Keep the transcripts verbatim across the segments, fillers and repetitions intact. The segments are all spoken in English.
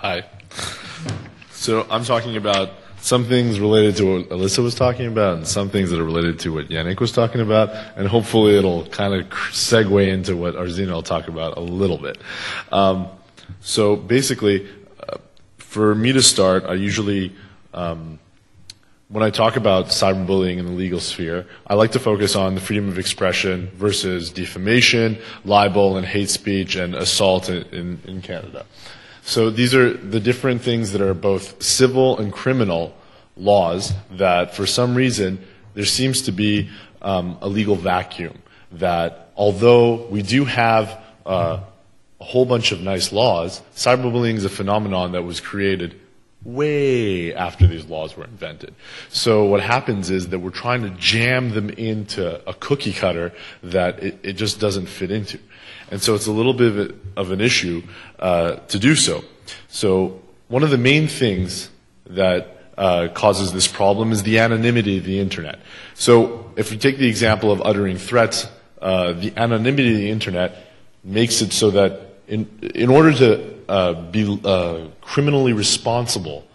Hi. So I'm talking about some things related to what Alyssa was talking about and some things that are related to what Yannick was talking about, and hopefully it'll kind of segue into what Arzina will talk about a little bit. Um, so basically, uh, for me to start, I usually, um, when I talk about cyberbullying in the legal sphere, I like to focus on the freedom of expression versus defamation, libel, and hate speech and assault in, in, in Canada. So these are the different things that are both civil and criminal laws that, for some reason, there seems to be um, a legal vacuum. That although we do have uh, a whole bunch of nice laws, cyberbullying is a phenomenon that was created way after these laws were invented. So what happens is that we're trying to jam them into a cookie cutter that it, it just doesn't fit into. And so it's a little bit of, a, of an issue uh, to do so. So one of the main things that uh, causes this problem is the anonymity of the internet. So if we take the example of uttering threats, uh, the anonymity of the internet makes it so that in, in order to uh, be uh, criminally responsible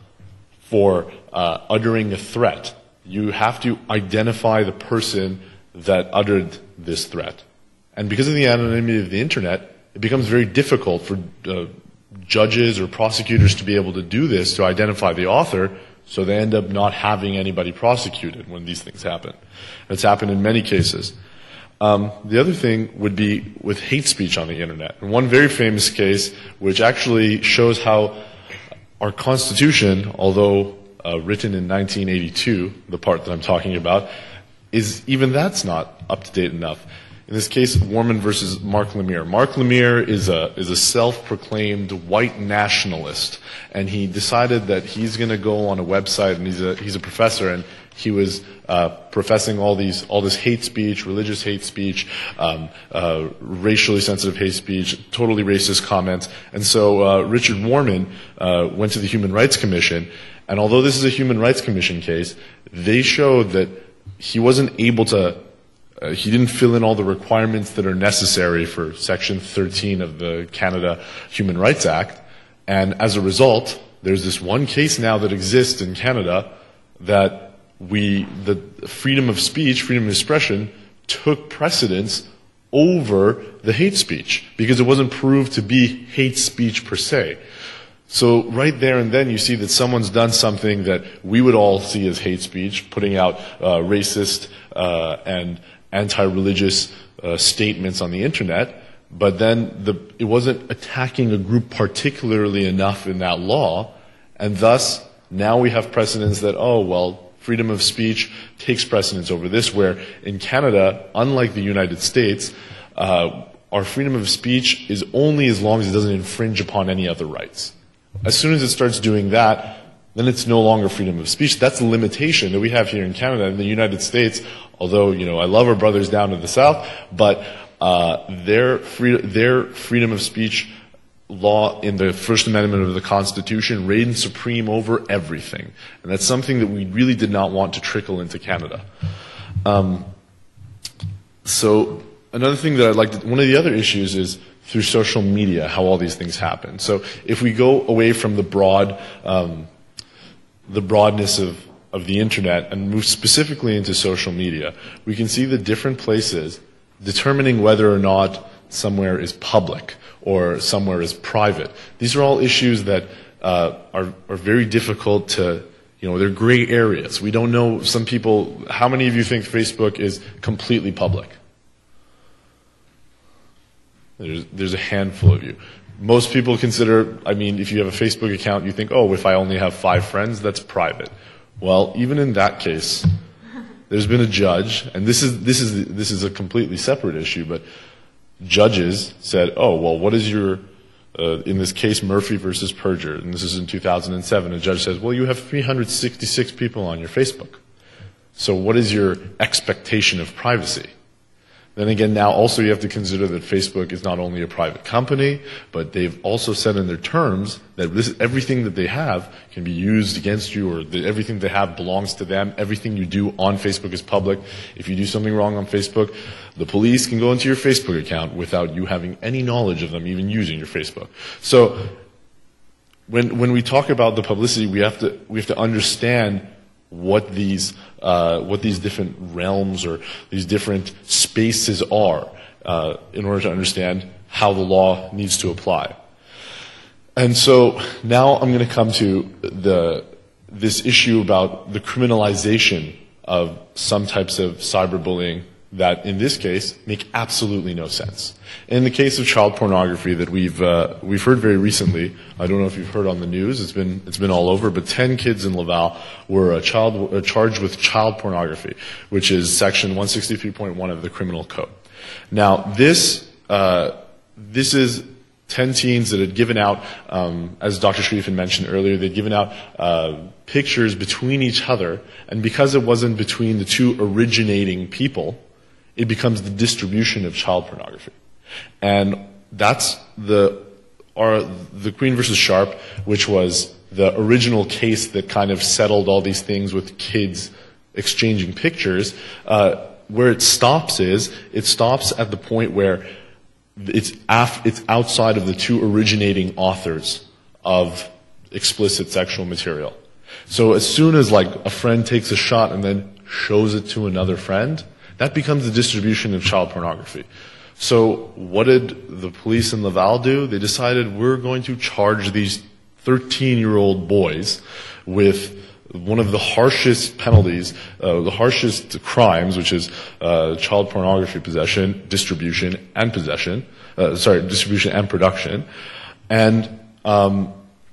for uh, uttering a threat, you have to identify the person that uttered this threat. And because of the anonymity of the internet, it becomes very difficult for uh, judges or prosecutors to be able to do this, to identify the author, so they end up not having anybody prosecuted when these things happen. It's happened in many cases. Um, the other thing would be with hate speech on the internet. And one very famous case, which actually shows how our Constitution, although uh, written in nineteen eighty-two, the part that I'm talking about, is even that's not up to date enough. In this case, Warman versus Mark Lemire. Mark Lemire is a is a self-proclaimed white nationalist, and he decided that he's going to go on a website, and he's a he's a professor, and he was uh, professing all these all this hate speech, religious hate speech, um, uh, racially sensitive hate speech, totally racist comments, and so uh, Richard Warman uh, went to the Human Rights Commission, and although this is a Human Rights Commission case, they showed that he wasn't able to. Uh, he didn't fill in all the requirements that are necessary for Section thirteen of the Canada Human Rights Act, and as a result, there's this one case now that exists in Canada that we, the freedom of speech, freedom of expression, took precedence over the hate speech because it wasn't proved to be hate speech per se. So right there and then you see that someone's done something that we would all see as hate speech, putting out uh, racist uh, and anti-religious uh, statements on the internet, but then the, it wasn't attacking a group particularly enough in that law, and thus now we have precedents that, oh, well, freedom of speech takes precedence over this, where in Canada, unlike the United States, uh, our freedom of speech is only as long as it doesn't infringe upon any other rights. As soon as it starts doing that, then it's no longer freedom of speech. That's the limitation that we have here in Canada. In the United States, although, you know, I love our brothers down to the south, but uh, their, free, their freedom of speech law in the First Amendment of the Constitution reigns supreme over everything. And that's something that we really did not want to trickle into Canada. Um, so another thing that I'd like to, one of the other issues is through social media, how all these things happen. So if we go away from the broad, um, the broadness of, of the internet and move specifically into social media, we can see the different places determining whether or not somewhere is public or somewhere is private. These are all issues that uh, are, are very difficult to, you know, they're gray areas. We don't know, some people, how many of you think Facebook is completely public? There's, there's a handful of you. Most people consider, I mean, if you have a Facebook account, you think, oh, if I only have five friends, that's private. Well, even in that case, there's been a judge, and this is, this is, this is a completely separate issue, but judges said, oh, well, what is your, uh, in this case, Murphy versus Perjure, and this is in two thousand seven, a judge says, well, you have three hundred sixty-six people on your Facebook. So what is your expectation of privacy? Then again, now also you have to consider that Facebook is not only a private company, but they've also said in their terms that this, everything that they have can be used against you, or that everything they have belongs to them. Everything you do on Facebook is public. If you do something wrong on Facebook, the police can go into your Facebook account without you having any knowledge of them even using your Facebook. So when when we talk about the publicity, we have to we have to understand what these uh, what these different realms or these different spaces are uh, in order to understand how the law needs to apply. And so now I'm going to come to the this issue about the criminalization of some types of cyberbullying that, in this case, make absolutely no sense. In the case of child pornography that we've uh, we've heard very recently, I don't know if you've heard on the news. It's been it's been all over. But ten kids in Laval were uh, child uh, charged with child pornography, which is Section one sixty-three point one of the Criminal Code. Now, this uh, this is ten teens that had given out, um, as Doctor Sharif had mentioned earlier, they'd given out uh, pictures between each other, and because it wasn't between the two originating people, it becomes the distribution of child pornography. And that's the our, the Queen versus Sharp, which was the original case that kind of settled all these things with kids exchanging pictures. Uh, where it stops is, it stops at the point where it's af- it's outside of the two originating authors of explicit sexual material. So as soon as like a friend takes a shot and then shows it to another friend, that becomes the distribution of child pornography. So what did the police in Laval do? They decided we're going to charge these thirteen-year-old boys with one of the harshest penalties, uh, the harshest crimes, which is uh, child pornography possession, distribution, and possession. Uh, sorry, distribution and production. And um,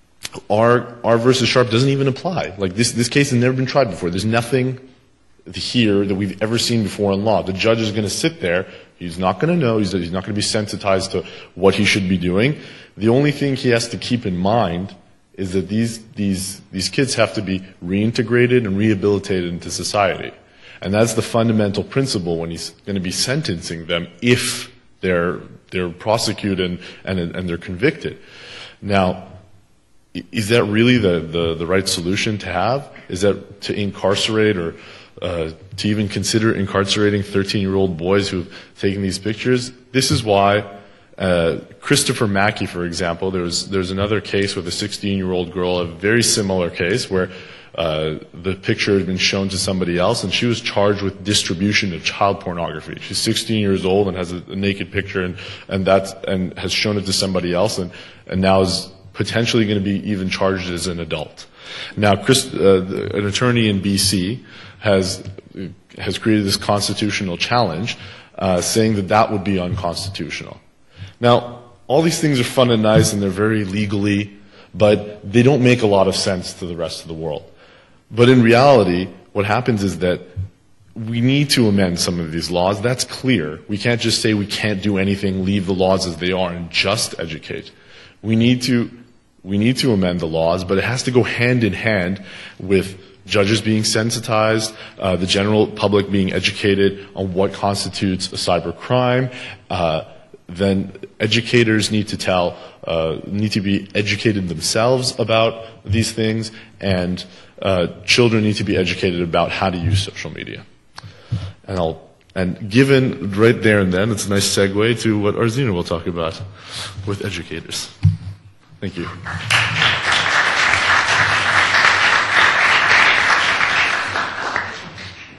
our our versus Sharp doesn't even apply. Like this, this case has never been tried before. There's nothing here that we've ever seen before in law. The judge is going to sit there. He's not going to know. He's, he's not going to be sensitized to what he should be doing. The only thing he has to keep in mind is that these these these kids have to be reintegrated and rehabilitated into society. And that's the fundamental principle when he's going to be sentencing them if they're they're prosecuted and and, and they're convicted. Now, is that really the, the, the right solution to have? Is that to incarcerate or uh, to even consider incarcerating thirteen-year-old boys who've taken these pictures? This is why Uh, Christopher Mackey, for example, there was there's another case with a sixteen-year-old girl, a very similar case where uh, the picture had been shown to somebody else, and she was charged with distribution of child pornography. She's sixteen years old and has a, a naked picture, and and that's and has shown it to somebody else, and and now is potentially going to be even charged as an adult. Now, Chris, uh, an attorney in B C has has created this constitutional challenge, uh, saying that that would be unconstitutional. Now, all these things are fun and nice and they're very legally, but they don't make a lot of sense to the rest of the world. But in reality, what happens is that we need to amend some of these laws. That's clear. We can't just say we can't do anything, leave the laws as they are, and just educate. We need to, we need to amend the laws, but it has to go hand in hand with judges being sensitized, uh, the general public being educated on what constitutes a cyber crime, uh, then educators need to tell, uh, need to be educated themselves about these things, and uh, children need to be educated about how to use social media. And I'll, and given right there and then, it's a nice segue to what Arzina will talk about with educators. Thank you.